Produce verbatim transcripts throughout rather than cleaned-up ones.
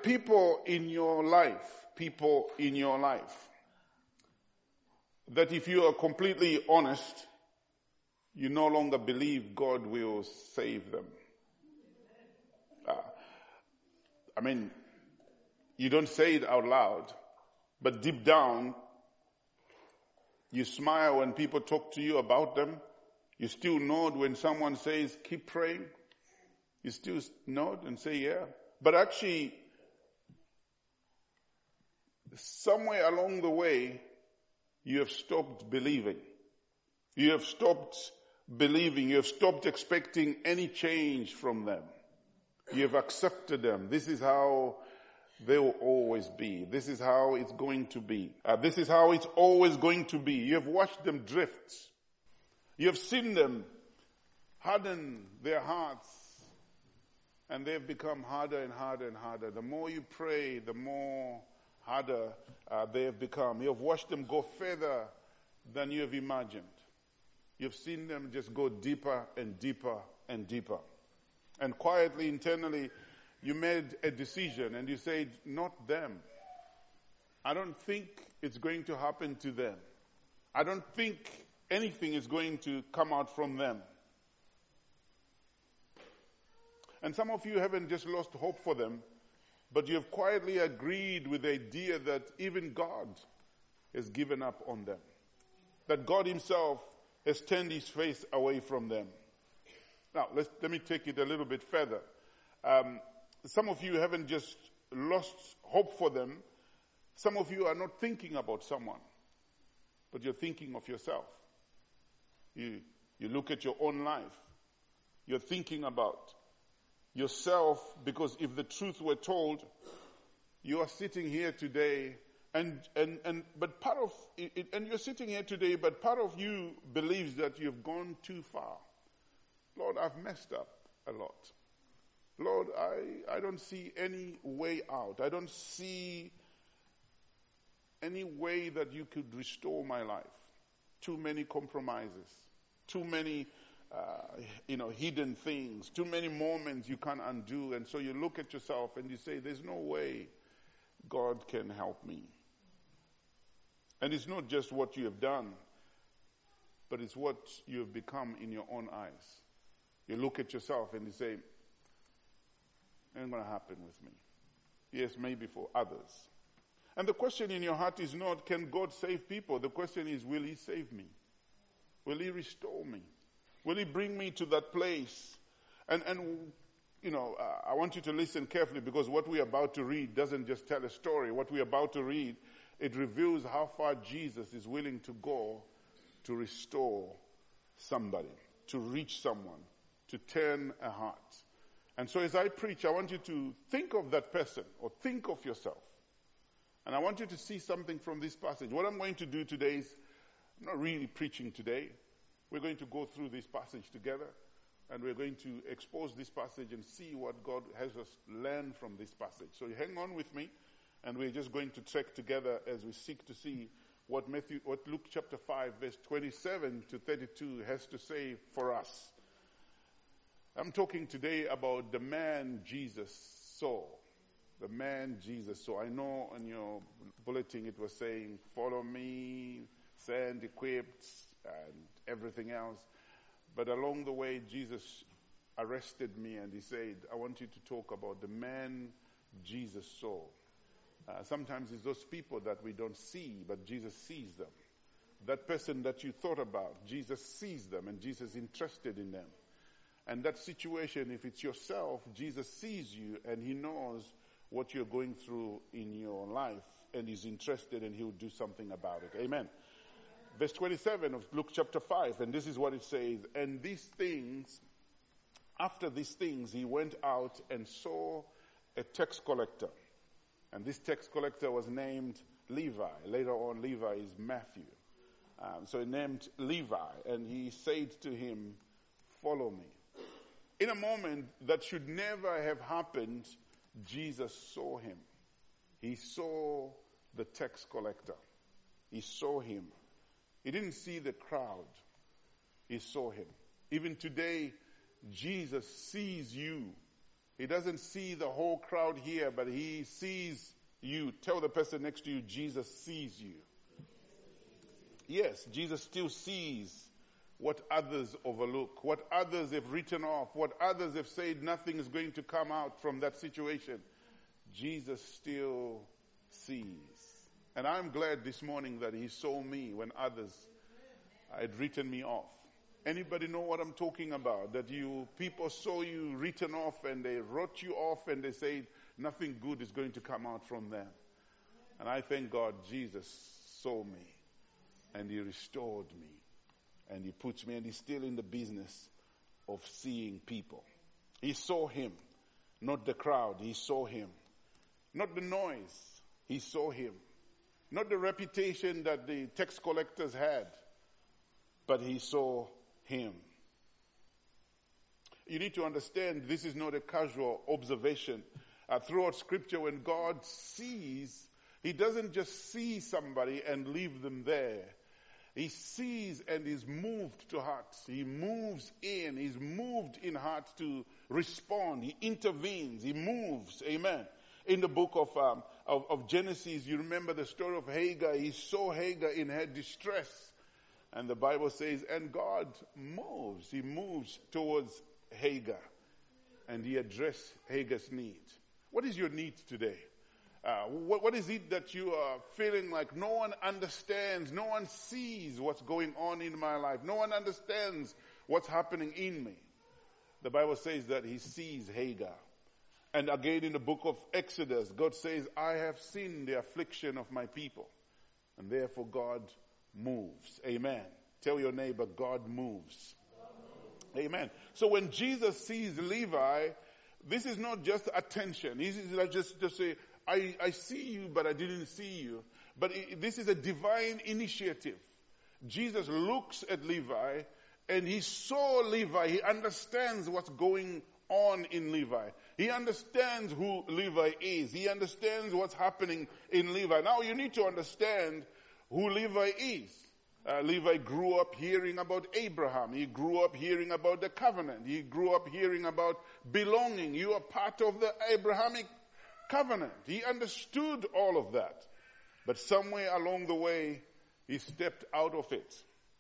people in your life, people in your life, that if you are completely honest, you no longer believe God will save them. Uh, I mean, you don't say it out loud, but deep down, you smile when people talk to you about them. You still nod when someone says, keep praying. You still nod and say, yeah. But actually, somewhere along the way, you have stopped believing. You have stopped believing. You have stopped expecting any change from them. You have accepted them. This is how they will always be. This is how it's going to be. Uh, this is how it's always going to be. You have watched them drift. You have seen them harden their hearts, and they've become harder and harder and harder. The more you pray, the more harder uh, they have become. You have watched them go further than you have imagined. You've seen them just go deeper and deeper and deeper. And quietly, internally, you made a decision and you said, not them. I don't think it's going to happen to them. I don't think anything is going to come out from them. And some of you haven't just lost hope for them, but you have quietly agreed with the idea that even God has given up on them. That God himself has turned his face away from them. Now, let's, let me take it a little bit further. Um, some of you haven't just lost hope for them. Some of you are not thinking about someone, but you're thinking of yourself. You, you look at your own life. You're thinking about yourself, because if the truth were told, you are sitting here today and, and, and, but part of it, and you're sitting here today, but part of you believes that you've gone too far. Lord, I've messed up a lot. Lord, I, I don't see any way out. I don't see any way that you could restore my life. Too many compromises. Too many, uh, you know, hidden things. Too many moments you can't undo. And so you look at yourself and you say, there's no way God can help me. And it's not just what you have done, but it's what you have become in your own eyes. You look at yourself and you say, it ain't going to happen with me. Yes, maybe for others. And the question in your heart is not, can God save people? The question is, will he save me? Will he restore me? Will he bring me to that place? And, and you know, uh, I want you to listen carefully, because what we're about to read doesn't just tell a story. What we're about to read, it reveals how far Jesus is willing to go to restore somebody, to reach someone, to turn a heart. And so as I preach, I want you to think of that person, or think of yourself. And I want you to see something from this passage. What I'm going to do today is, I'm not really preaching today. We're going to go through this passage together, and we're going to expose this passage and see what God has us learn from this passage. So hang on with me, and we're just going to trek together as we seek to see what Matthew, what Luke chapter five, verse twenty-seven to thirty-two has to say for us. I'm talking today about the man Jesus saw. The man Jesus saw. I know on your bulletin it was saying, follow me, send, equipped, and everything else. But along the way, Jesus arrested me and he said, I want you to talk about the man Jesus saw. Uh, sometimes it's those people that we don't see, but Jesus sees them. That person that you thought about, Jesus sees them, and Jesus is interested in them. And that situation, if it's yourself, Jesus sees you and he knows what you're going through in your life and is interested, and he'll do something about it. Amen. Verse twenty-seven of Luke chapter five, and this is what it says. And these things, after these things, he went out and saw a tax collector. And this tax collector was named Levi. Later on, Levi is Matthew. Um, so he named Levi, and he said to him, follow me. In a moment that should never have happened, Jesus saw him. He saw the tax collector. He saw him. He didn't see the crowd. He saw him. Even today, Jesus sees you He doesn't see the whole crowd here, but he sees you. Tell the person next to you, Jesus sees you. Yes, Jesus still sees what others overlook, what others have written off, what others have said nothing is going to come out from that situation. Jesus still sees. And I'm glad this morning that he saw me when others had written me off. Anybody know what I'm talking about? That you people saw you written off and they wrote you off and they said nothing good is going to come out from them. And I thank God Jesus saw me and he restored me and he puts me, and he's still in the business of seeing people. He saw him, not the crowd. He saw him. Not the noise. He saw him. Not the reputation that the tax collectors had, but he saw him. You need to understand this is not a casual observation. Uh, throughout Scripture, when God sees, he doesn't just see somebody and leave them there. He sees and is moved to hearts. He moves in. He's moved in heart to respond. He intervenes. He moves. Amen. In the book of, um, of, of Genesis, you remember the story of Hagar. He saw Hagar in her distress. And the Bible says, and God moves. He moves towards Hagar. And he addressed Hagar's need. What is your need today? Uh, what, what is it that you are feeling like no one understands, no one sees what's going on in my life, no one understands what's happening in me? The Bible says that he sees Hagar. And again in the book of Exodus, God says, I have seen the affliction of my people. And therefore God moves. Amen. Tell your neighbor, God moves. God moves. Amen. So when Jesus sees Levi, this is not just attention. This is not just to say, I, I see you, but I didn't see you. But it, this is a divine initiative. Jesus looks at Levi and he saw Levi. He understands what's going on in Levi. He understands who Levi is. He understands what's happening in Levi. Now you need to understand who Levi is. Uh, Levi grew up hearing about Abraham. He grew up hearing about the covenant. He grew up hearing about belonging. You are part of the Abrahamic covenant. He understood all of that. But somewhere along the way, he stepped out of it.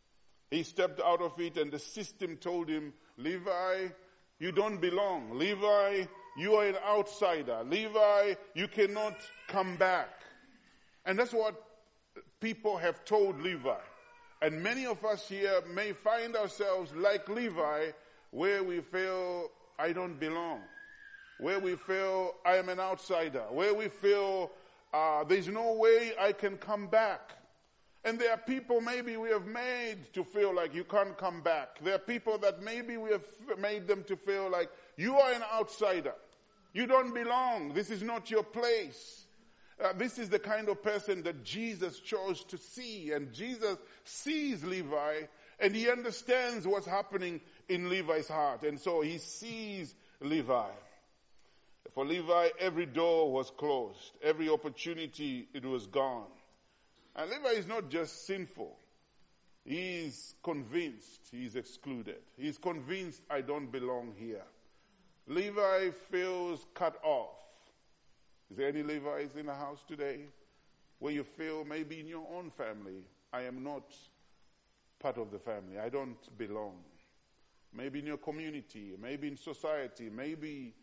He stepped out of it and the system told him, Levi, you don't belong. Levi, you are an outsider. Levi, you cannot come back. And that's what people have told Levi. And many of us here may find ourselves like Levi, where we feel, I don't belong. Where we feel, I am an outsider. Where we feel, uh, there's no way I can come back. And there are people maybe we have made to feel like you can't come back. There are people that maybe we have made them to feel like you are an outsider. You don't belong. This is not your place. Uh, this is the kind of person that Jesus chose to see. And Jesus sees Levi and he understands what's happening in Levi's heart. And so he sees Levi. For Levi, every door was closed. Every opportunity, it was gone. And Levi is not just sinful. He's convinced he's excluded. He's convinced I don't belong here. Levi feels cut off. Is there any Levites in the house today where you feel maybe in your own family, I am not part of the family. I don't belong. Maybe in your community, maybe in society, maybe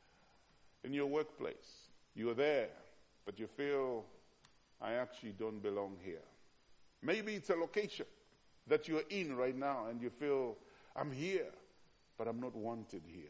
in your workplace. You're there, but you feel I actually don't belong here. Maybe it's a location that you're in right now and you feel I'm here, but I'm not wanted here.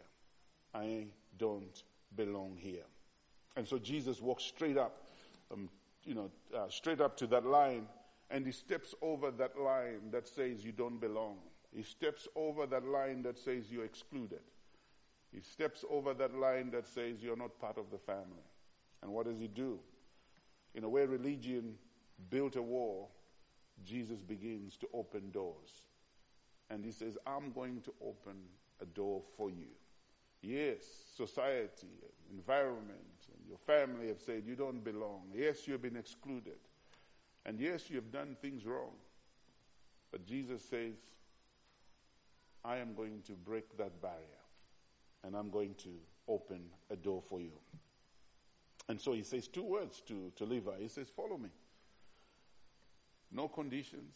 I don't belong here. And so Jesus walks straight up, um, you know, uh, straight up to that line, and he steps over that line that says you don't belong. He steps over that line that says you're excluded. He steps over that line that says you're not part of the family. And what does he do? In a way religion built a wall, Jesus begins to open doors. And he says, I'm going to open a door for you. Yes, society, environment, and your family have said you don't belong. Yes, you've been excluded. And yes, you have done things wrong. But Jesus says, I am going to break that barrier. And I'm going to open a door for you. And so he says two words to, to Levi. He says, follow me. No conditions.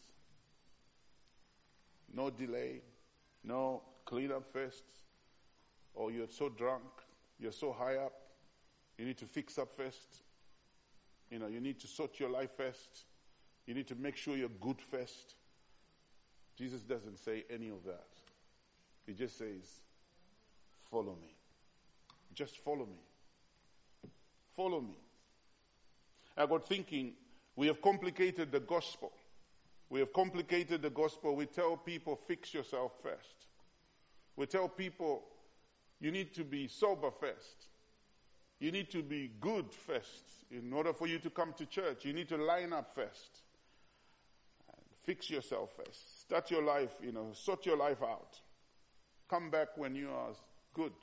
No delay. No clean up first. Or you're so drunk. You're so high up. You need to fix up first. You know, you need to sort your life first. You need to make sure you're good first. Jesus doesn't say any of that. He just says, follow me. Just follow me. Follow me. I got thinking, we have complicated the gospel. We have complicated the gospel. We tell people, fix yourself first. We tell people, you need to be sober first. You need to be good first. In order for you to come to church, you need to line up first. Fix yourself first. Start your life, you know, sort your life out. Come back when you are good.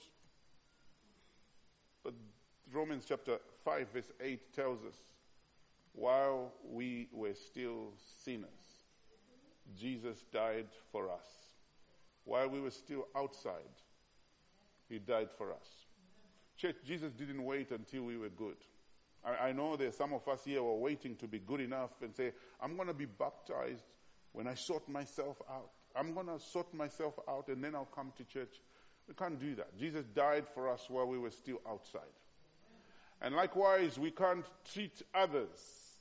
But Romans chapter five verse eight tells us, while we were still sinners, Jesus died for us. While we were still outside, he died for us. Church, Jesus didn't wait until we were good. I, I know there's some of us here who are waiting to be good enough and say, I'm going to be baptized when I sort myself out. I'm going to sort myself out and then I'll come to church. We can't do that. Jesus died for us while we were still outside. And likewise, we can't treat others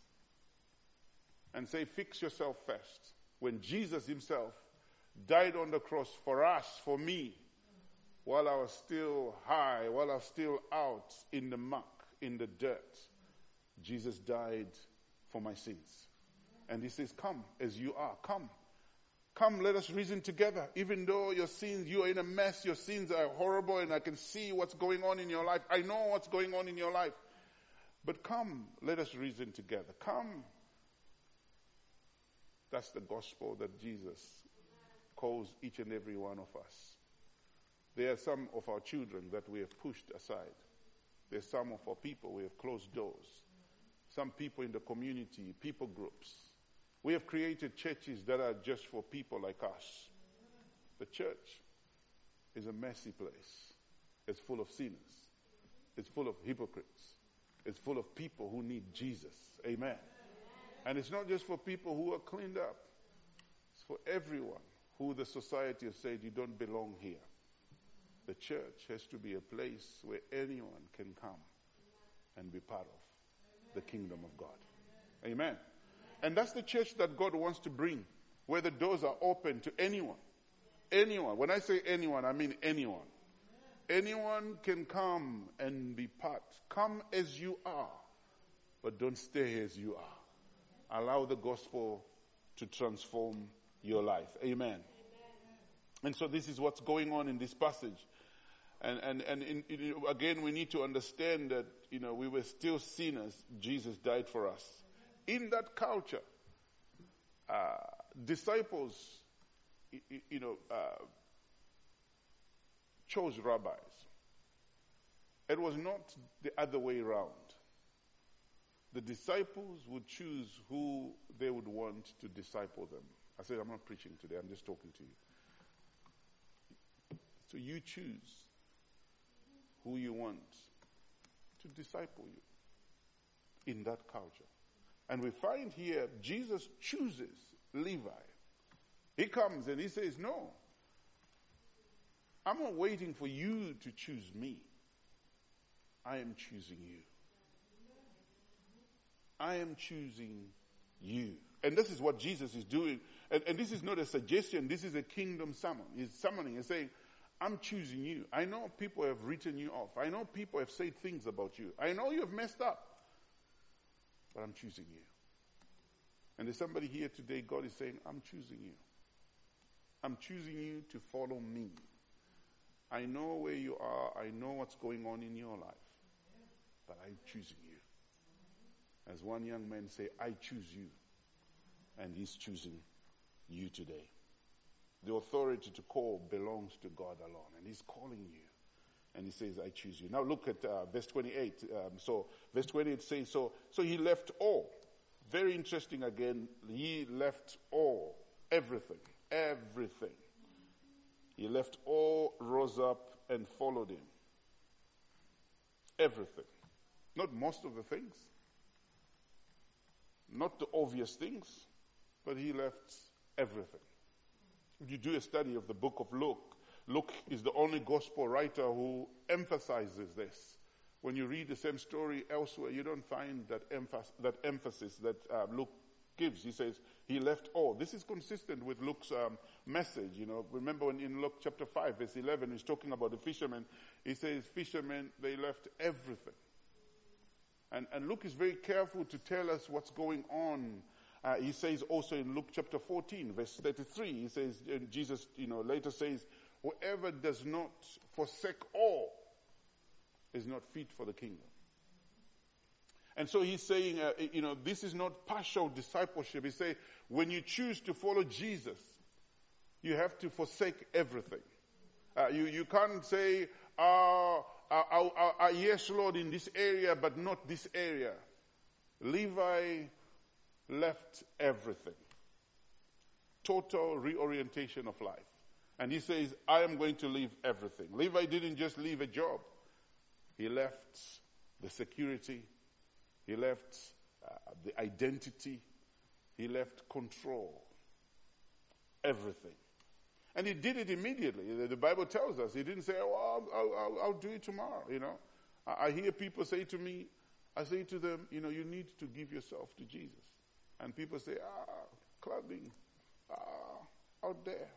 and say, fix yourself first. When Jesus himself died on the cross for us, for me, while I was still high, while I was still out in the muck, in the dirt, Jesus died for my sins. And he says, come as you are, come. Come, let us reason together. Even though your sins, you are in a mess, your sins are horrible, and I can see what's going on in your life. I know what's going on in your life. But come, let us reason together. Come. That's the gospel that Jesus calls each and every one of us. There are some of our children that we have pushed aside. There's some of our people we have closed doors. Some people in the community, people groups. We have created churches that are just for people like us. The church is a messy place. It's full of sinners. It's full of hypocrites. It's full of people who need Jesus. Amen. And it's not just for people who are cleaned up. It's for everyone who the society has said you don't belong here. The church has to be a place where anyone can come and be part of the kingdom of God. Amen. And that's the church that God wants to bring, where the doors are open to anyone. Anyone. When I say anyone, I mean anyone. Anyone can come and be part. Come as you are, but don't stay as you are. Allow the gospel to transform your life. Amen. And so this is what's going on in this passage. And and and in, in, again, we need to understand that, you know, we were still sinners. Jesus died for us. In that culture, uh, disciples, you, you know, uh, chose rabbis. It was not the other way around. The disciples would choose who they would want to disciple them. I said, I'm not preaching today, I'm just talking to you. So you choose who you want to disciple you in that culture. And we find here, Jesus chooses Levi. He comes and he says, no, I'm not waiting for you to choose me. I am choosing you. I am choosing you. And this is what Jesus is doing. And, and this is not a suggestion. This is a kingdom summon. He's summoning and saying, I'm choosing you. I know people have written you off. I know people have said things about you. I know you have messed up. But I'm choosing you. And there's somebody here today, God is saying, I'm choosing you. I'm choosing you to follow me. I know where you are. I know what's going on in your life. But I'm choosing you. As one young man say, I choose you. And he's choosing you today. The authority to call belongs to God alone. And he's calling you. And he says, I choose you. Now look at uh, verse twenty-eight. Um, so verse twenty-eight says, so, so he left all. Very interesting again. He left all. Everything. Everything. He left all, rose up, and followed him. everything. Not most of the things, not the obvious things, but he left everything. If you do a study of the book of Luke, Luke is the only gospel writer who emphasizes this. When you read the same story elsewhere, you don't find that, emphasis, that emphasis that uh, Luke gives. He says he left all. This is consistent with Luke's um, message. You know, remember when in Luke chapter five, verse eleven, he's talking about the fishermen. He says fishermen, they left everything. And, and Luke is very careful to tell us what's going on. Uh, he says also in Luke chapter fourteen, verse thirty-three, he says, and Jesus, you know, later says, whoever does not forsake all is not fit for the kingdom. And so he's saying, uh, you know, this is not partial discipleship. He's saying, when you choose to follow Jesus, you have to forsake everything. Uh, you, you can't say, uh, uh, uh, uh, yes, Lord, in this area, but not this area. Levi left everything. Total reorientation of life. And he says, I am going to leave everything. Levi didn't just leave a job. He left the security. He left uh, the identity. He left control. Everything. And he did it immediately. The, the Bible tells us. He didn't say, oh, I'll, I'll, I'll do it tomorrow, you know. I, I hear people say to me, I say to them, you know, you need to give yourself to Jesus. And people say, ah, clubbing, ah, out there.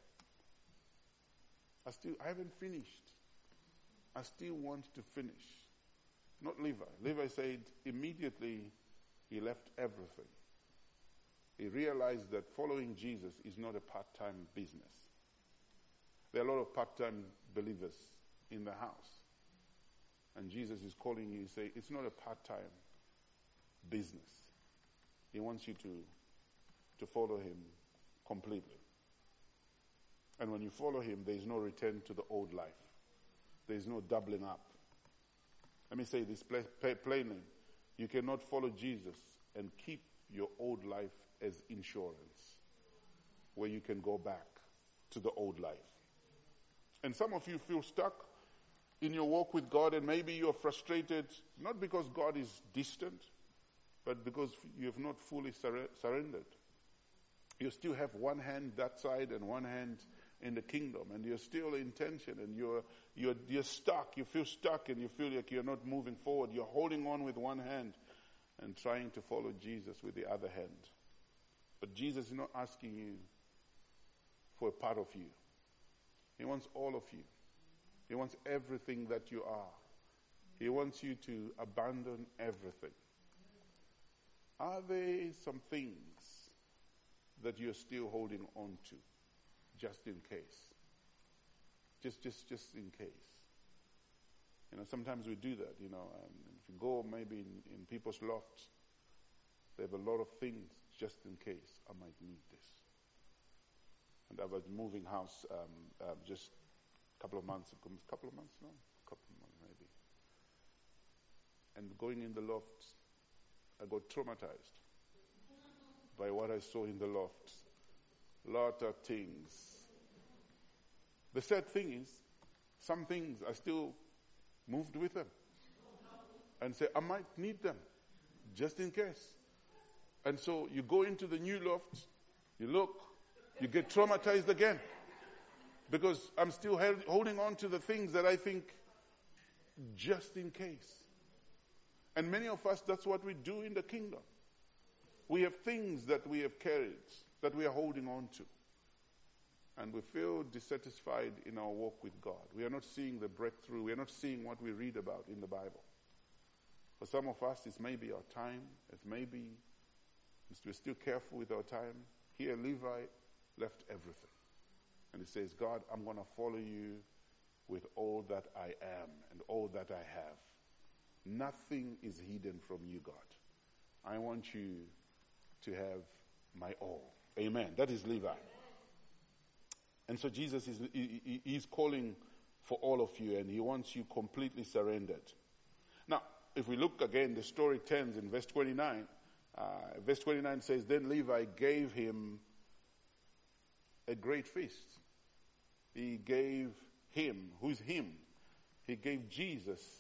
I still, I haven't finished. I still want to finish. Not Levi. Levi said immediately he left everything. He realized that following Jesus is not a part-time business. There are a lot of part-time believers in the house. And Jesus is calling you to say, it's not a part-time business. He wants you to, to follow him completely. And when you follow him, there is no return to the old life. There is no doubling up. Let me say this plainly. You cannot follow Jesus and keep your old life as insurance, where you can go back to the old life. And some of you feel stuck in your walk with God, and maybe you're frustrated, not because God is distant, but because you have not fully sur- surrendered. You still have one hand that side and one hand in the kingdom, and you're still in tension, and you're you're you're stuck. You feel stuck, and you feel like you're not moving forward. You're holding on with one hand and trying to follow Jesus with the other hand. But Jesus is not asking you for a part of you. He wants all of you. He wants everything that you are. He wants you to abandon everything. Are there some things that you're still holding on to? Just in case. Just, just, just in case. You know, sometimes we do that, you know. Um, if you go maybe in, in people's lofts, they have a lot of things just in case I might need this. And I was moving house um, um, just a couple of months ago. A couple of months, no? A couple of months maybe. And going in the loft, I got traumatized by what I saw in the loft. Lot of things. The sad thing is, some things I still moved with them. And say, I might need them, just in case. And so you go into the new loft, you look, you get traumatized again. Because I'm still held, holding on to the things that I think, just in case. And many of us, that's what we do in the kingdom. We have things that we have carried, that we are holding on to. And we feel dissatisfied in our walk with God. We are not seeing the breakthrough. We are not seeing what we read about in the Bible. For some of us, it's maybe our time. It's maybe we're still careful with our time. Here, Levi left everything. And he says, God, I'm going to follow you with all that I am and all that I have. Nothing is hidden from you, God. I want you to have my all. Amen. That is Levi. And so Jesus is he, he's calling for all of you, and he wants you completely surrendered. Now, if we look again, the story turns in verse twenty-nine. Uh, verse twenty-nine says, then Levi gave him a great feast. He gave him, who's him? He gave Jesus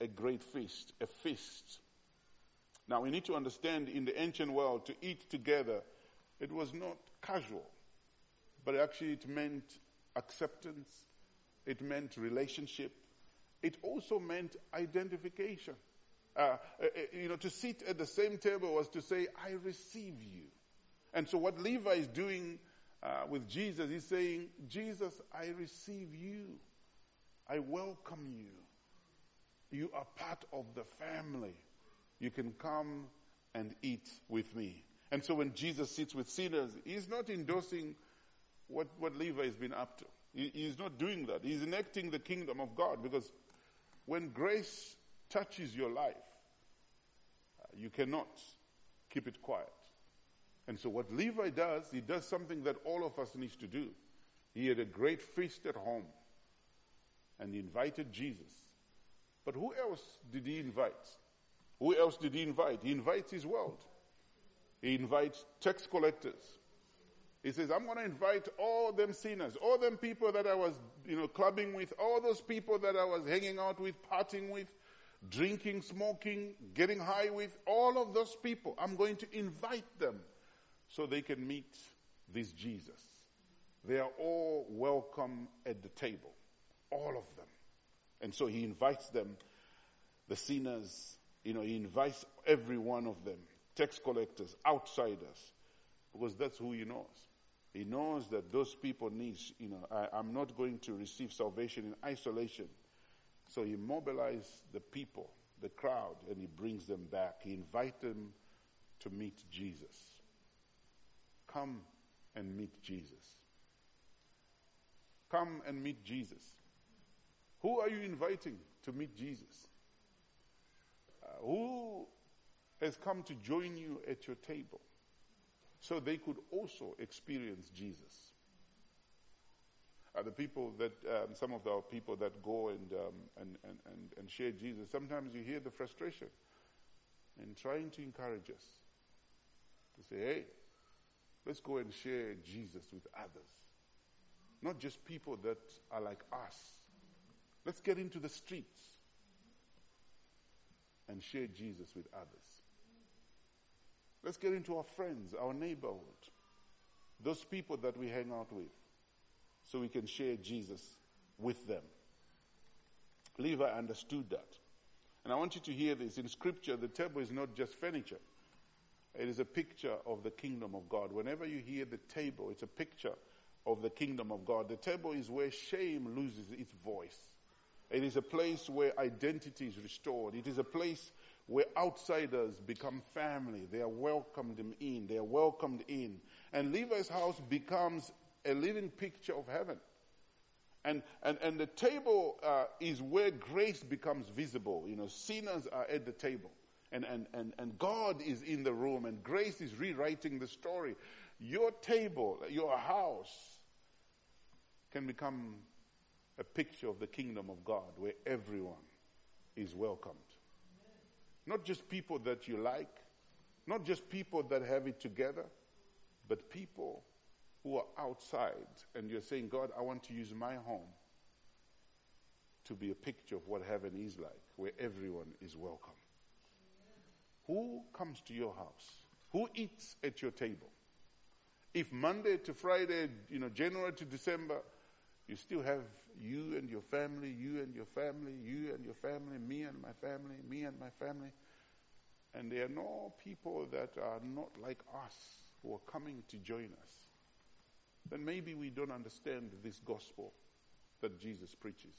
a great feast, a feast. Now we need to understand, in the ancient world, to eat together, it was not casual, but actually it meant acceptance, it meant relationship, it also meant identification. Uh, you know, to sit at the same table was to say, I receive you. And so what Levi is doing uh, with Jesus, he's saying, Jesus, I receive you. I welcome you. You are part of the family. You can come and eat with me. And so when Jesus sits with sinners, he's not endorsing what, what Levi has been up to. He, he's not doing that. He's enacting the kingdom of God, because when grace touches your life, uh, you cannot keep it quiet. And so what Levi does, he does something that all of us need to do. He had a great feast at home, and he invited Jesus. But who else did he invite? Who else did he invite? He invites his world. He invites tax collectors. He says, I'm going to invite all them sinners, all them people that I was, you know, clubbing with, all those people that I was hanging out with, partying with, drinking, smoking, getting high with, all of those people. I'm going to invite them so they can meet this Jesus. They are all welcome at the table, all of them. And so he invites them, the sinners, you know, he invites every one of them, tax collectors, outsiders, because that's who he knows. He knows that those people need, you know, I, I'm not going to receive salvation in isolation. So he mobilizes the people, the crowd, and he brings them back. He invites them to meet Jesus. Come and meet Jesus. Come and meet Jesus. Who are you inviting to meet Jesus? Uh, who has come to join you at your table so they could also experience Jesus? Uh, the people that, um, some of our people that go and, um, and, and, and, and share Jesus, sometimes you hear the frustration in trying to encourage us to say, hey, let's go and share Jesus with others. Not just people that are like us. Let's get into the streets and share Jesus with others. Let's get into our friends, our neighborhood, those people that we hang out with, so we can share Jesus with them. Levi understood that. And I want you to hear this. In Scripture, the table is not just furniture. It is a picture of the kingdom of God. Whenever you hear the table, it's a picture of the kingdom of God. The table is where shame loses its voice. It is a place where identity is restored. It is a place where outsiders become family. They are welcomed in. They are welcomed in. And Levi's house becomes a living picture of heaven. And and, and the table uh, is where grace becomes visible. You know, sinners are at the table. And, and, and, and God is in the room. And grace is rewriting the story. Your table, your house can become a picture of the kingdom of God where everyone is welcomed. Not just people that you like, not just people that have it together, but people who are outside and you're saying, God, I want to use my home to be a picture of what heaven is like, where everyone is welcome. Who comes to your house? Who eats at your table? If Monday to Friday, you know, January to December, you still have you and your family, you and your family, you and your family, me and my family, me and my family. And there are no people that are not like us who are coming to join us. Then maybe we don't understand this gospel that Jesus preaches.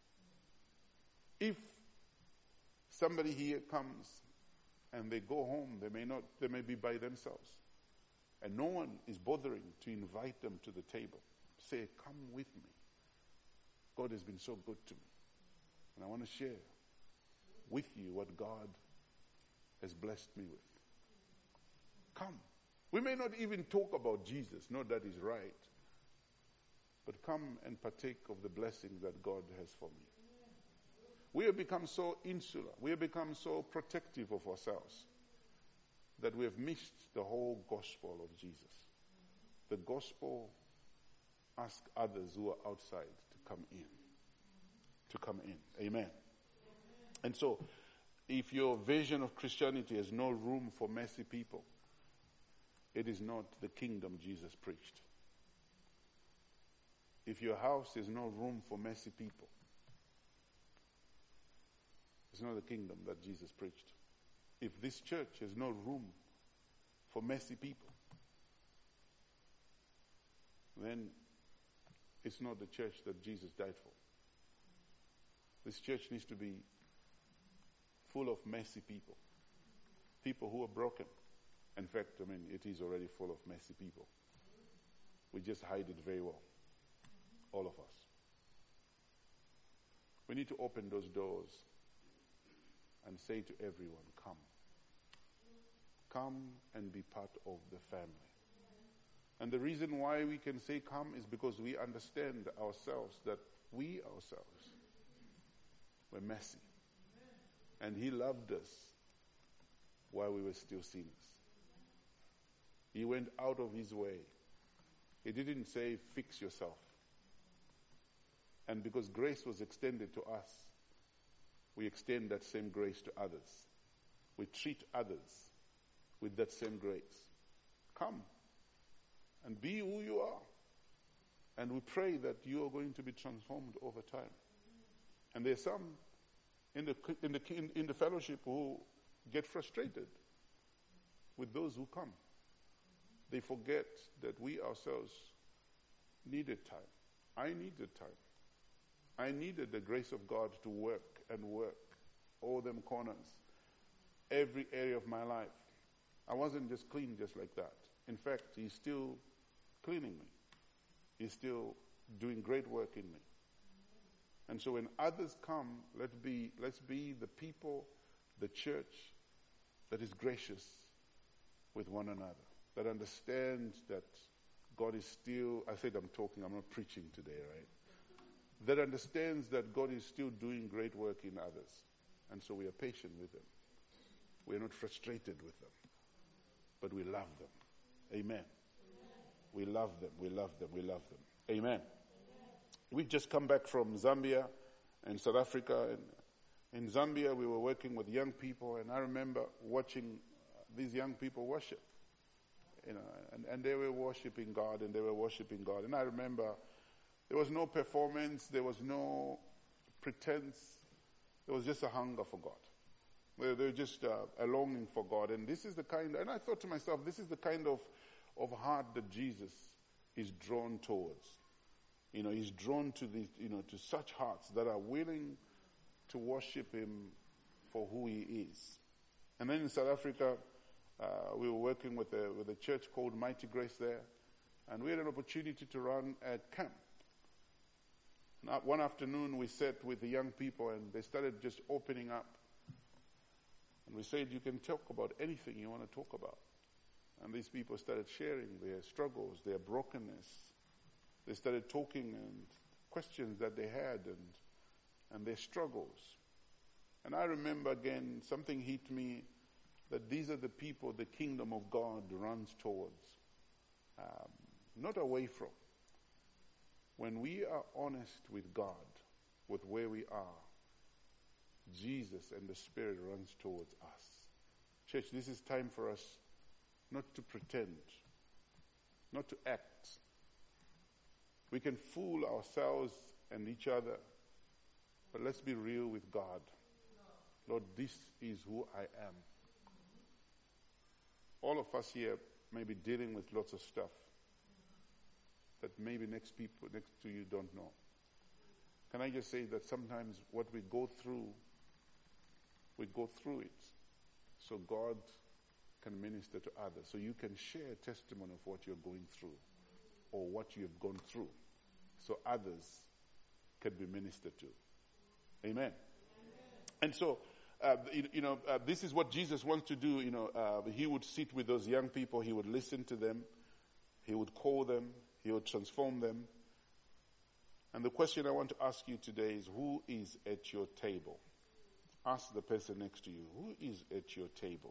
If somebody here comes and they go home, they may not, they may be by themselves, and no one is bothering to invite them to the table, say, come with me. God has been so good to me. And I want to share with you what God has blessed me with. Come. We may not even talk about Jesus. No, that is right. But come and partake of the blessings that God has for me. We have become so insular. We have become so protective of ourselves that we have missed the whole gospel of Jesus. The gospel asks others who are outside to come in. To come in. Amen. And so, if your vision of Christianity has no room for messy people, it is not the kingdom Jesus preached. If your house has no room for messy people, it's not the kingdom that Jesus preached. If this church has no room for messy people, then it's not the church that Jesus died for. This church needs to be full of messy people. People who are broken. In fact, I mean, it is already full of messy people. We just hide it very well. All of us. We need to open those doors and say to everyone, come. Come and be part of the family. And the reason why we can say come is because we understand ourselves that we ourselves were messy. And He loved us while we were still sinners. He went out of His way. He didn't say, fix yourself. And because grace was extended to us, we extend that same grace to others. We treat others with that same grace. Come and be who you are. And we pray that you are going to be transformed over time. And there's some in the in the in, in the fellowship who get frustrated with those who come. They forget that we ourselves needed time. I needed time. I needed the grace of God to work and work all them corners, every area of my life. I wasn't just clean just like that. In fact, He's still cleaning me. He's still doing great work in me. And so when others come, let's be, let's be the people, the church that is gracious with one another, that understands that God is still, I said I'm talking, I'm not preaching today, right? That understands that God is still doing great work in others. And so we are patient with them. We are not frustrated with them. But we love them. Amen. Amen. We love them, we love them, we love them. Amen. Amen. We've just come back from Zambia and South Africa. And in Zambia, we were working with young people, and I remember watching these young people worship. You know, and, and they were worshiping God, and they were worshiping God. And I remember there was no performance, there was no pretense. There was just a hunger for God. There, there was just uh, a longing for God. And this is the kind, and I thought to myself, this is the kind of, of heart that Jesus is drawn towards. You know, He's drawn to these, you know, to such hearts that are willing to worship Him for who He is. And then in South Africa, uh, we were working with a, with a church called Mighty Grace there, and we had an opportunity to run a camp. Now, one afternoon we sat with the young people, and they started just opening up. And we said, you can talk about anything you want to talk about. And these people started sharing their struggles, their brokenness. They started talking and questions that they had and and their struggles. And I remember again, something hit me, that these are the people the kingdom of God runs towards, um, not away from. When we are honest with God, with where we are, Jesus and the Spirit runs towards us. Church, this is time for us not to pretend, not to act. We can fool ourselves and each other, but let's be real with God. Lord, this is who I am. All of us here may be dealing with lots of stuff that maybe next people next to you don't know. Can I just say that sometimes what we go through, we go through it so God can minister to others. So you can share a testimony of what you're going through or what you have gone through so others can be ministered to. Amen. Amen. And so, uh, you, you know, uh, this is what Jesus wants to do. You know, uh, He would sit with those young people. He would listen to them. He would call them. He would transform them. And the question I want to ask you today is, who is at your table? Ask the person next to you, who is at your table?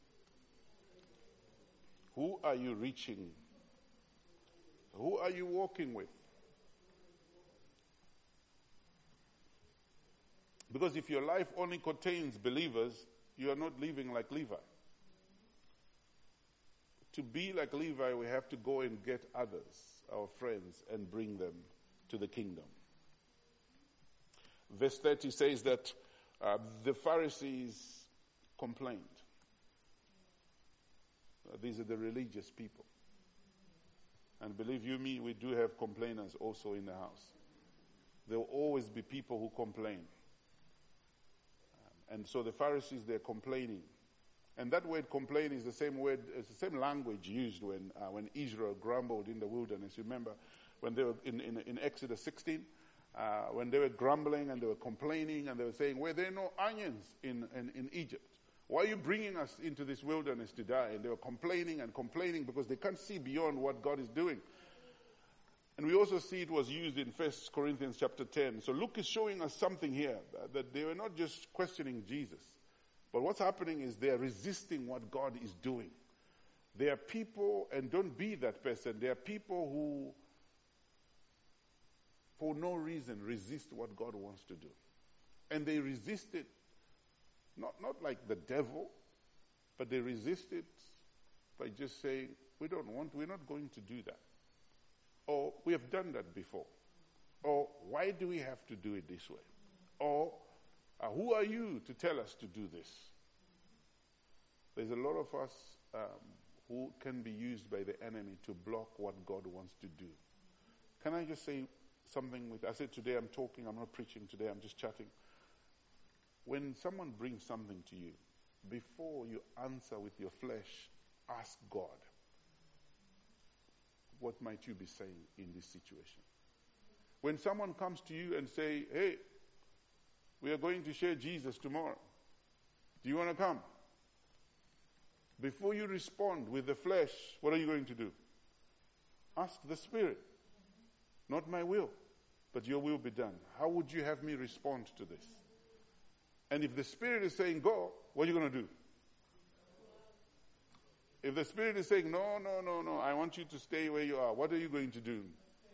Who are you reaching? Who are you walking with? Because if your life only contains believers, you are not living like Levi. To be like Levi, we have to go and get others, our friends, and bring them to the kingdom. Verse thirty says that uh, the Pharisees complained. Uh, these are the religious people. And believe you me, we do have complainers also in the house. There will always be people who complain. Um, and so the Pharisees, they're complaining. And that word complain is the same word, it's the same language used when uh, when Israel grumbled in the wilderness. Remember when they were in, in, in Exodus sixteen, uh, when they were grumbling and they were complaining and they were saying, were there no onions in, in, in Egypt? Why are you bringing us into this wilderness to die? And they were complaining and complaining because they can't see beyond what God is doing. And we also see it was used in First Corinthians chapter ten. So Luke is showing us something here, that they were not just questioning Jesus. But what's happening is they are resisting what God is doing. There are people, and don't be that person, there are people who, for no reason, resist what God wants to do. And they resist it, not, not like the devil, but they resist it by just saying, we don't want, we're not going to do that. Or, we have done that before. Or, why do we have to do it this way? Or, Uh, who are you to tell us to do this? There's a lot of us um, who can be used by the enemy to block what God wants to do. Can I just say something with, I said today I'm talking, I'm not preaching today, I'm just chatting. When someone brings something to you, before you answer with your flesh, ask God, what might you be saying in this situation? When someone comes to you and say, hey, we are going to share Jesus tomorrow. Do you want to come? Before you respond with the flesh, what are you going to do? Ask the Spirit. Not my will, but your will be done. How would you have me respond to this? And if the Spirit is saying go, what are you going to do? If the Spirit is saying no, no, no, no, I want you to stay where you are, what are you going to do?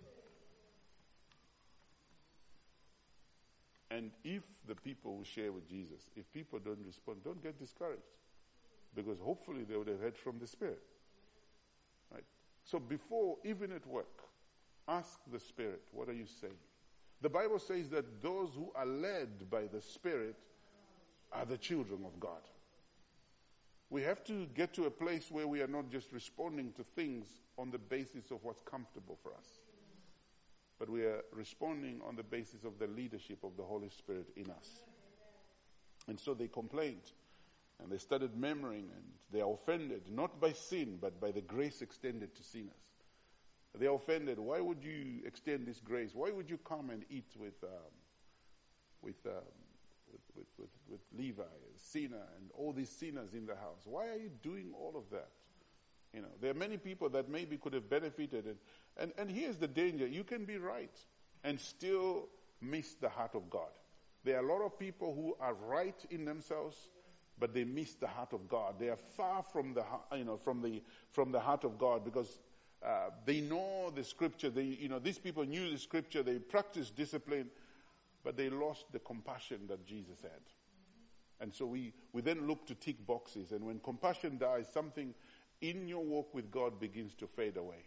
And if the people will share with Jesus, if people don't respond, don't get discouraged. Because hopefully they would have heard from the Spirit. Right? So before, even at work, ask the Spirit, what are you saying? The Bible says that those who are led by the Spirit are the children of God. We have to get to a place where we are not just responding to things on the basis of what's comfortable for us, but we are responding on the basis of the leadership of the Holy Spirit in us. And so they complained, and they started murmuring, and they are offended, not by sin, but by the grace extended to sinners. They are offended. Why would you extend this grace? Why would you come and eat with um, with, um, with, with, with with Levi, a sinner, and all these sinners in the house? Why are you doing all of that? You know, there are many people that maybe could have benefited. And, and, and here's the danger. You can be right and still miss the heart of God. There are a lot of people who are right in themselves, but they miss the heart of God. They are far from the, you know, from the, from the heart of God because uh, they know the scripture. They, you know, these people knew the scripture. They practiced discipline, but they lost the compassion that Jesus had. And so we, we then look to tick boxes. And when compassion dies, something in your walk with God begins to fade away.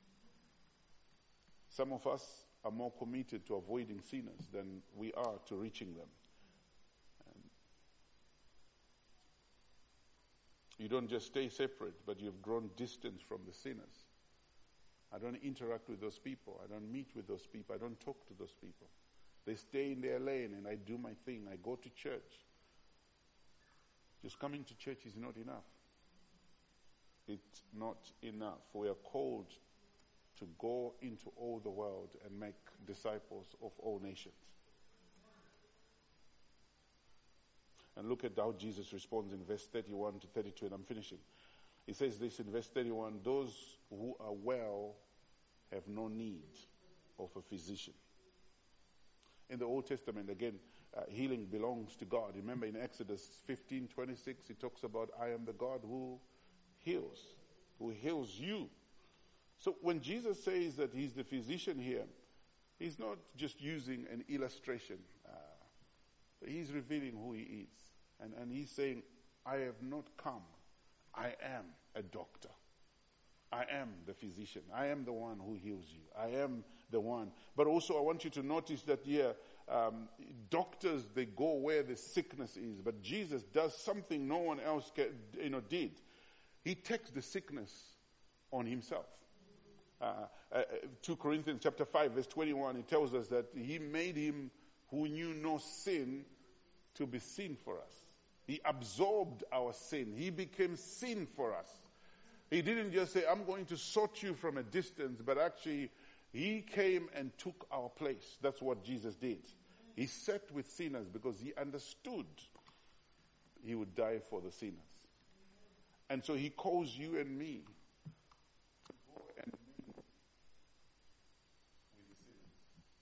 Some of us are more committed to avoiding sinners than we are to reaching them. And you don't just stay separate, but you've grown distant from the sinners. I don't interact with those people. I don't meet with those people. I don't talk to those people. They stay in their lane and I do my thing. I go to church. Just coming to church is not enough. It's not enough. We are called to go into all the world and make disciples of all nations. And look at how Jesus responds in verse thirty-one to thirty-two, and I'm finishing. He says this in verse thirty-one, those who are well have no need of a physician. In the Old Testament, again, uh, healing belongs to God. Remember in Exodus fifteen twenty-six, he talks about, I am the God who heals, who heals you. So when Jesus says that he's the physician here, he's not just using an illustration. Uh, He's revealing who he is. And, and he's saying, I have not come. I am a doctor. I am the physician. I am the one who heals you. I am the one. But also I want you to notice that, yeah, um, doctors, they go where the sickness is. But Jesus does something no one else can, you know, did. He takes the sickness on himself. Uh, uh, two Corinthians chapter five, verse twenty-one, it tells us that he made him who knew no sin to be sin for us. He absorbed our sin. He became sin for us. He didn't just say, I'm going to sort you from a distance, but actually he came and took our place. That's what Jesus did. He sat with sinners because he understood he would die for the sinners. And so he calls you and me to go and meet with the sinners.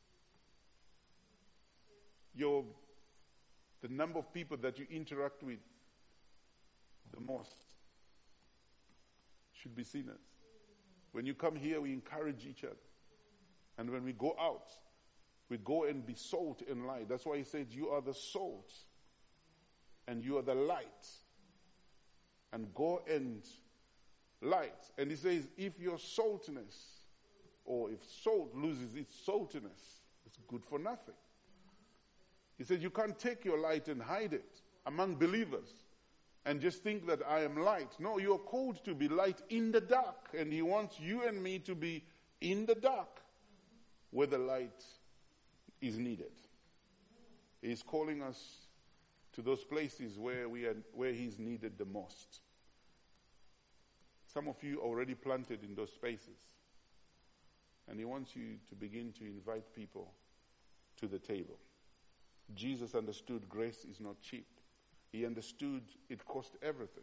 Your, the number of people that you interact with the most should be sinners. When you come here, we encourage each other. And when we go out, we go and be salt and light. That's why he said, you are the salt and you are the light. And go and light. And he says, if your saltiness, or if salt loses its saltiness, it's good for nothing. He said, you can't take your light and hide it among believers and just think that I am light. No, you're called to be light in the dark. And he wants you and me to be in the dark where the light is needed. He's calling us to those places where we are, where he's needed the most. Some of you already planted in those spaces. And he wants you to begin to invite people to the table. Jesus understood grace is not cheap. He understood it cost everything.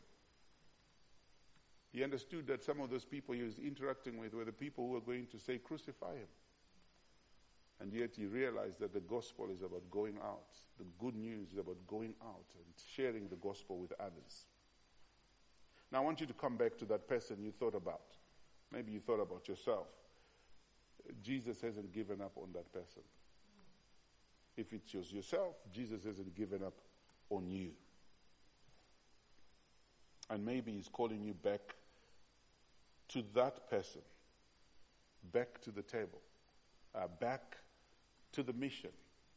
He understood that some of those people he was interacting with were the people who were going to say, crucify him. And yet he realized that the gospel is about going out. The good news is about going out and sharing the gospel with others. Now I want you to come back to that person you thought about. Maybe you thought about yourself. Jesus hasn't given up on that person. If it's just yourself, Jesus hasn't given up on you. And maybe he's calling you back to that person, back to the table, uh, back to the mission.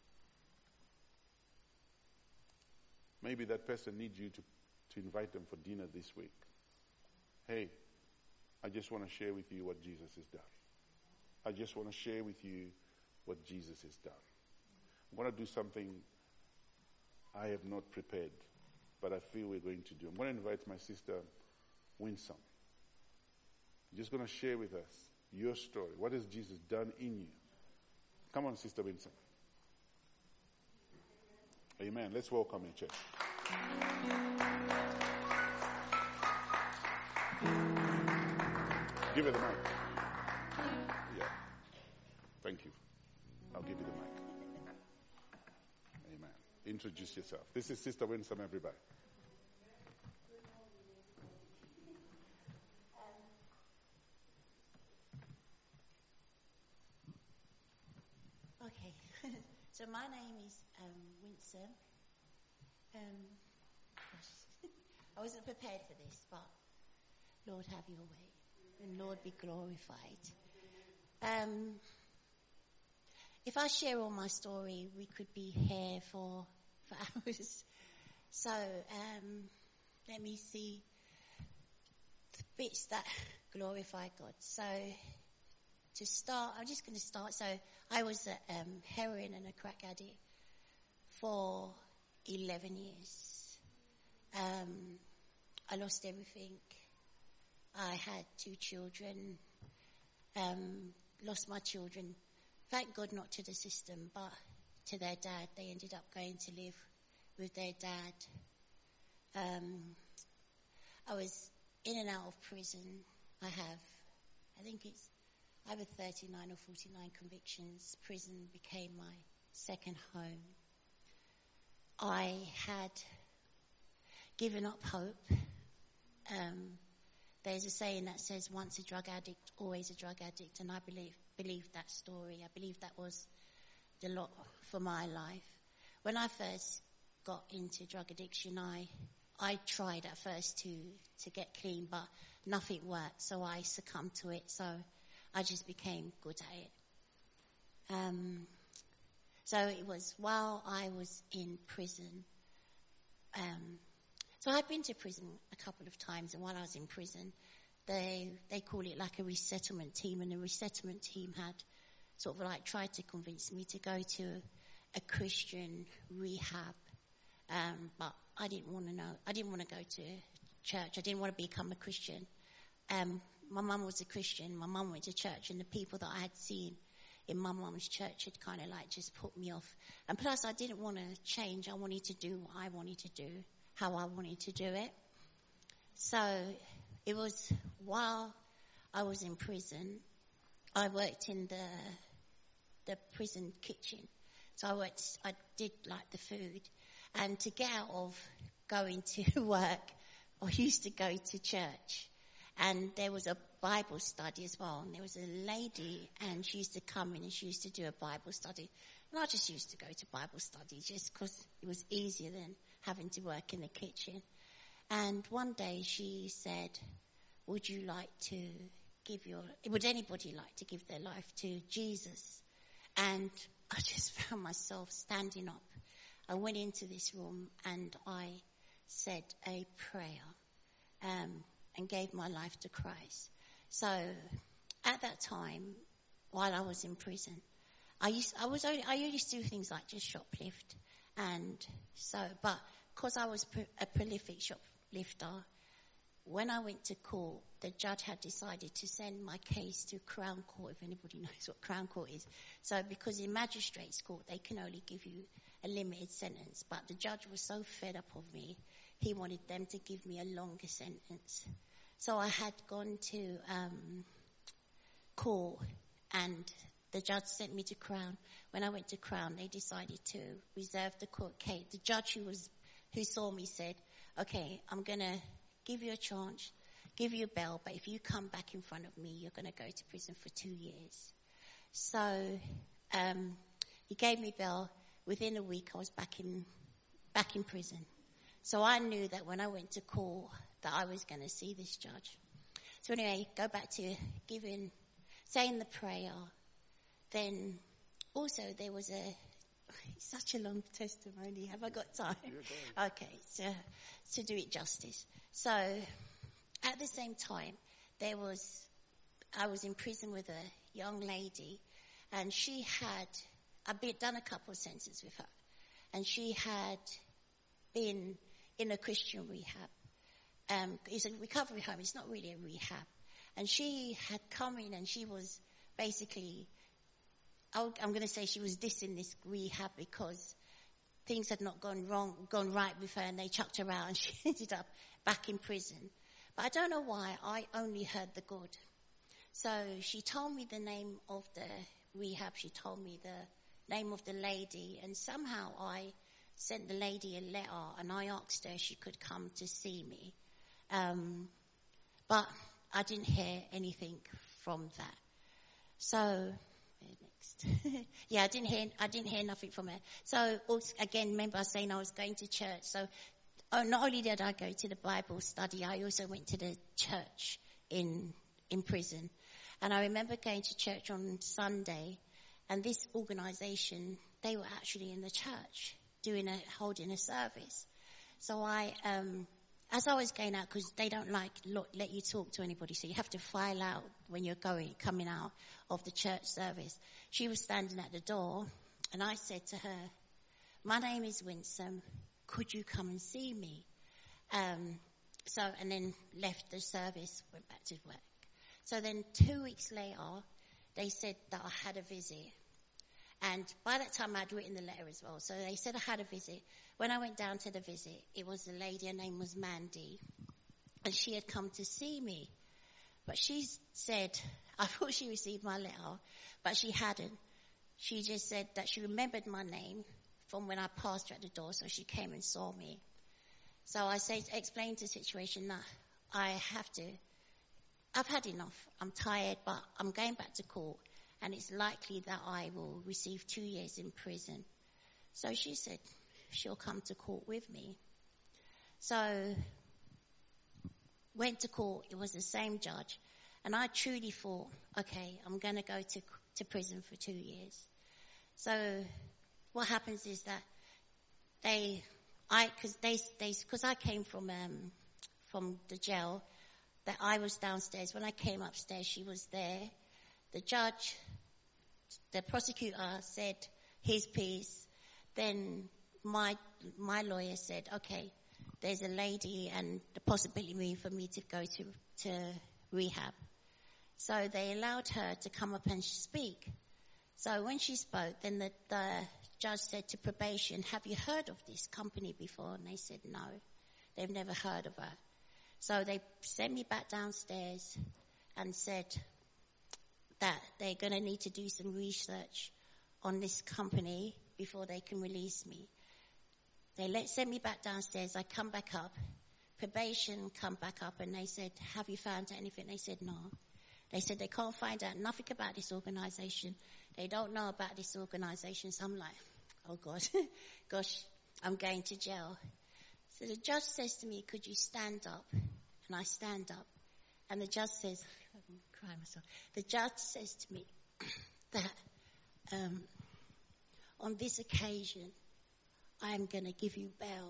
Maybe that person needs you to, to invite them for dinner this week. Hey, I just want to share with you what Jesus has done. I just want to share with you what Jesus has done. I'm going to do something I have not prepared, but I feel we're going to do. I'm going to invite my sister, Winsome. I'm just going to share with us your story. What has Jesus done in you? Come on, Sister Winsome. Amen. Let's welcome her, church. Give her the mic. Yeah. Thank you. I'll give you the mic. Amen. Introduce yourself. This is Sister Winsome, everybody. Okay. So my name is um, Winsome. Um, gosh, I wasn't prepared for this, but Lord, have your way. And Lord, be glorified. Um, if I share all my story, we could be here for, for hours. So um, let me see the bits that glorify God. So to start, I'm just going to start. So I was a um, heroin and a crack addict for eleven years. Um, I lost everything. I had two children, um, lost my children. Thank God not to the system, but to their dad. They ended up going to live with their dad. Um, I was in and out of prison. I have, I think it's either thirty-nine or forty-nine convictions. Prison became my second home. I had given up hope. Um, There's a saying that says, once a drug addict, always a drug addict. And I believe believe that story. I believe that was the lot for my life. When I first got into drug addiction, I I tried at first to, to get clean, but nothing worked, so I succumbed to it, so I just became good at it. Um, so it was while I was in prison. Um, so I'd been to prison a couple of times, and while I was in prison, they they call it like a resettlement team, and the resettlement team had sort of like tried to convince me to go to a Christian rehab, um, but I didn't want to know. I didn't want to go to church. I didn't want to become a Christian. Um, my mum was a Christian. My mum went to church, and the people that I had seen in my mum's church had kind of like just put me off. And plus, I didn't want to change. I wanted to do what I wanted to do, how I wanted to do it. So it was while I was in prison, I worked in the the prison kitchen. So I worked, I did like the food. And to get out of going to work, I used to go to church. And there was a Bible study as well. And there was a lady, and she used to come in and she used to do a Bible study. And I just used to go to Bible study just because it was easier than having to work in the kitchen. And one day she said, would you like to give your, would anybody like to give their life to Jesus? And I just found myself standing up. I went into this room and I said a prayer um, and gave my life to Christ. So at that time, while I was in prison, I used I was only, I used to do things like just shoplift, and so but because I was a prolific shoplifter, when I went to court, the judge had decided to send my case to Crown Court, if anybody knows what Crown Court is. So because in Magistrates Court, they can only give you a limited sentence. But the judge was so fed up of me, he wanted them to give me a longer sentence. So I had gone to um, court, and the judge sent me to Crown. When I went to Crown, they decided to reserve the court case. The judge who was who saw me said, okay, I'm going to give you a chance, give you a bail, but if you come back in front of me, you're going to go to prison for two years. So um, he gave me bail. Within a week, I was back in back in prison. So I knew that when I went to court that I was going to see this judge. So anyway, go back to giving, saying the prayer. Then also there was a, it's such a long testimony. Have I got time? Yeah, okay, so to do it justice. So at the same time, there was, I was in prison with a young lady, and she had, I'd been, done a couple of sentences with her, and she had been in a Christian rehab. Um, it's a recovery home. It's not really a rehab. And she had come in, and she was basically, I'm going to say she was dissing this rehab because things had not gone wrong, gone right with her, and they chucked her out, and she ended up back in prison. But I don't know why. I only heard the good. So she told me the name of the rehab. She told me the name of the lady, and somehow I sent the lady a letter, and I asked her if she could come to see me. Um, but I didn't hear anything from that. So next, yeah, I didn't hear. I didn't hear nothing from her. So also, again, remember I was saying I was going to church. So oh, not only did I go to the Bible study, I also went to the church in in prison. And I remember going to church on Sunday, and this organisation, they were actually in the church doing a holding a service. So I, um, as I was going out, because they don't like let you talk to anybody, so you have to file out when you're going coming out of the church service. She was standing at the door, and I said to her, "My name is Winsome. Could you come and see me?" Um, so and then left the service, went back to work. So then two weeks later, they said that I had a visit. And by that time, I'd written the letter as well. So they said I had a visit. When I went down to the visit, it was a lady, her name was Mandy. And she had come to see me. But she said, I thought she received my letter, but she hadn't. She just said that she remembered my name from when I passed her at the door, so she came and saw me. So I said, explained the situation that I have to, I've had enough. I'm tired, but I'm going back to court, and it's likely that I will receive two years in prison. So she said, she'll come to court with me. So, went to court. It was the same judge. And I truly thought, okay, I'm going to go to to prison for two years. So, what happens is that they, I, because they, they, because I came from um, from the jail, that I was downstairs. When I came upstairs, she was there. The judge, the prosecutor said his piece. Then my my lawyer said, okay, there's a lady and the possibility for me to go to to rehab. So they allowed her to come up and speak. So when she spoke, then the, the judge said to probation, have you heard of this company before? And they said no, they've never heard of her. So they sent me back downstairs and said that they're going to need to do some research on this company before they can release me. They let, sent me back downstairs. I come back up. Probation come back up and they said, have you found anything? They said no. They said they can't find out nothing about this organization. They don't know about this organization. So I'm like, oh God, gosh, I'm going to jail. So the judge says to me, could you stand up? And I stand up. And the judge says, I'm crying myself. The judge says to me that um, on this occasion, I am going to give you bail.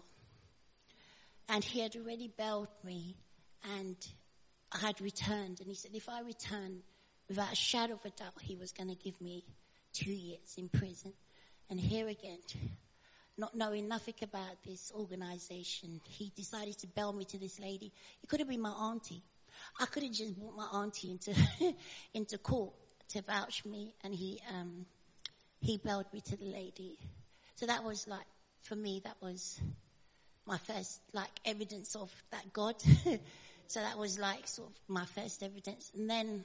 And he had already bailed me, and I had returned. And he said, if I return, without a shadow of a doubt, he was going to give me two years in prison. And here again, not knowing nothing about this organization, he decided to bail me to this lady. It could have been my auntie. I could have just brought my auntie into into court to vouch for me, and he um, he bailed me to the lady. So that was like, for me, that was my first, like, evidence of that God. So that was like sort of my first evidence. And then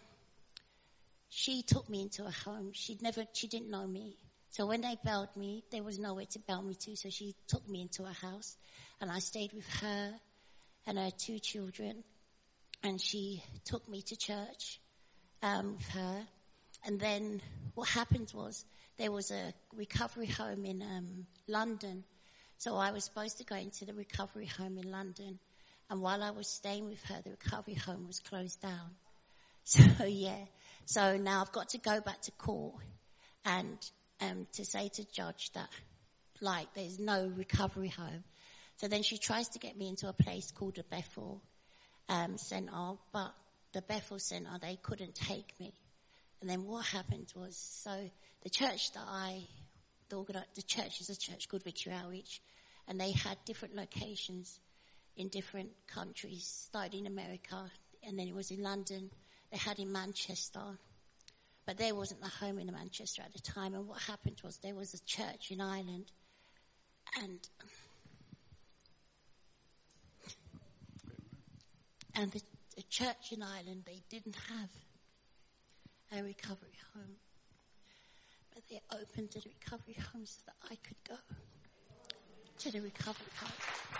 she took me into a home. She'd never, she didn't know me. So when they bailed me, there was nowhere to bail me to. So she took me into a house, and I stayed with her and her two children. And she took me to church um, with her. And then what happened was there was a recovery home in um, London. So I was supposed to go into the recovery home in London. And while I was staying with her, the recovery home was closed down. So, yeah. So now I've got to go back to court and um, to say to the judge that, like, there's no recovery home. So then she tries to get me into a place called the Bethel um, Centre, but the Bethel Centre, they couldn't take me. And then what happened was, so the church that I, the, organi- the church is a church called Victory Outreach, and they had different locations in different countries, started in America, and then it was in London. They had in Manchester, but there wasn't a home in Manchester at the time. And what happened was there was a church in Ireland, and and the, the church in Ireland, they didn't have a recovery home, but they opened the recovery home so that I could go to the recovery home.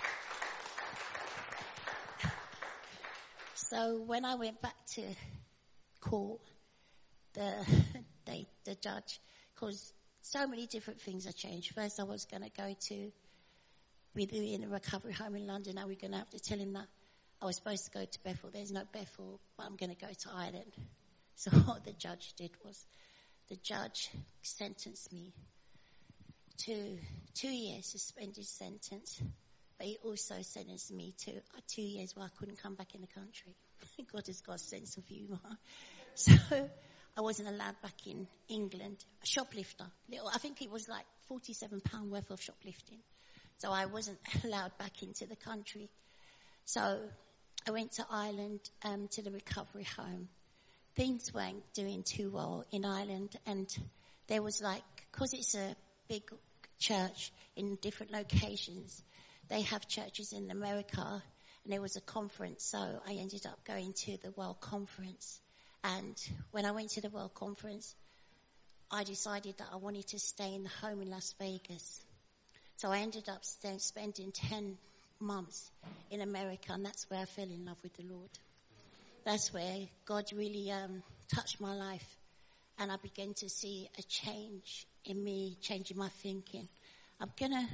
So when I went back to court, the they, the judge, because so many different things have changed. First, I was going to go to, we were in a recovery home in London. Now we're going to have to tell him that I was supposed to go to Bethel. There's no Bethel, but I'm going to go to Ireland. So what the judge did was, the judge sentenced me to two years suspended sentence. But he also sentenced me to uh, two years where I couldn't come back in the country. God has got a sense of humour. So I wasn't allowed back in England. A shoplifter. Little, I think it was like forty-seven pounds worth of shoplifting. So I wasn't allowed back into the country. So I went to Ireland um, to the recovery home. Things weren't doing too well in Ireland. And there was like, because it's a big church in different locations, they have churches in America, and there was a conference, so I ended up going to the World Conference. And when I went to the World Conference, I decided that I wanted to stay in the home in Las Vegas. So I ended up st- spending ten months in America, and that's where I fell in love with the Lord. That's where God really um, touched my life, and I began to see a change in me, changing my thinking. I'm going to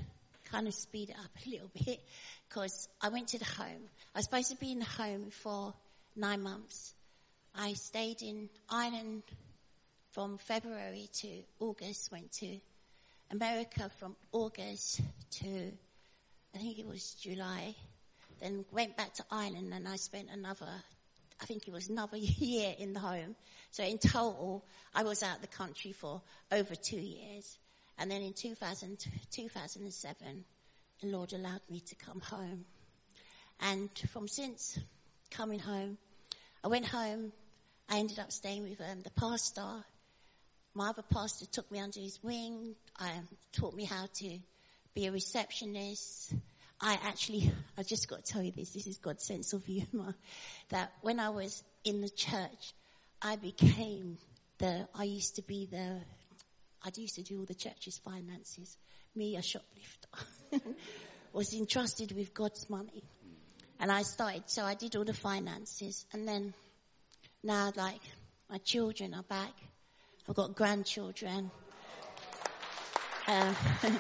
kind of speed it up a little bit because I went to the home. I was supposed to be in the home for nine months. I stayed in Ireland from February to August, went to America from August to, I think it was July, then went back to Ireland, and I spent another, I think it was another year in the home. So in total, I was out of the country for over two years. And then in two thousand, two thousand seven, the Lord allowed me to come home. And from since coming home, I went home, I ended up staying with um, the pastor. My other pastor took me under his wing, um, taught me how to be a receptionist. I actually, I just got to tell you this, this is God's sense of humor, that when I was in the church, I became the, I used to be the, I used to do all the church's finances. Me, a shoplifter, was entrusted with God's money. And I started, so I did all the finances. And then now, like, my children are back. I've got grandchildren. Um,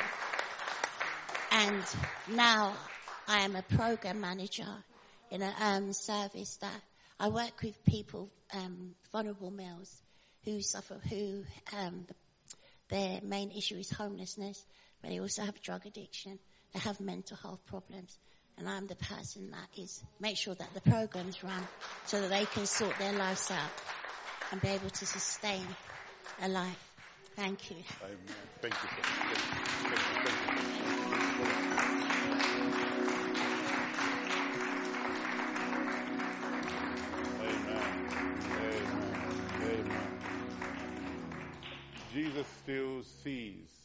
and now I am a program manager in a um, service that I work with people, um, vulnerable males who suffer, who um, their main issue is homelessness, but they also have drug addiction. They have mental health problems. And I'm the person that is, make sure that the programs run so that they can sort their lives out and be able to sustain a life. Thank you. Amen. Thank you. Thank you. Thank you. Amen. Amen. Amen. Jesus still sees